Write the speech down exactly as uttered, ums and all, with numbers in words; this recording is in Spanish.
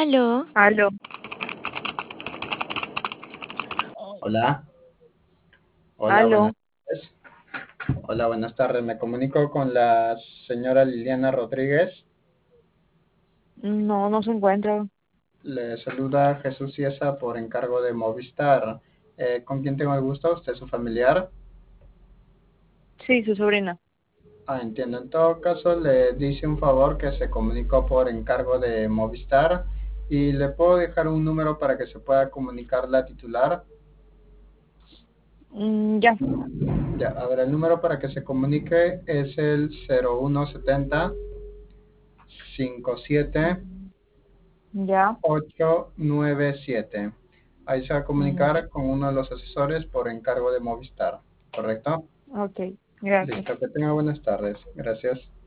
Aló, Aló. Hola, hola, Aló. buenas tardes. Hola, buenas tardes. Me comunico con la señora Liliana Rodríguez. No, no se encuentra. Le saluda Jesús Ciesa por encargo de Movistar. Eh, ¿con quién tengo el gusto? ¿Usted es su familiar? Sí, su sobrina. Ah, entiendo. En todo caso, le dice un favor que se comunicó por encargo de Movistar y le puedo dejar un número para que se pueda comunicar la titular. Mm, ya, Ya, a ver, el número para que se comunique es el cero uno setenta cincuenta y siete ya. ocho nueve siete. Ahí se va a Mm, comunicar con uno de los asesores por encargo de Movistar, ¿correcto? ok, gracias. Listo, que tenga buenas tardes. Gracias.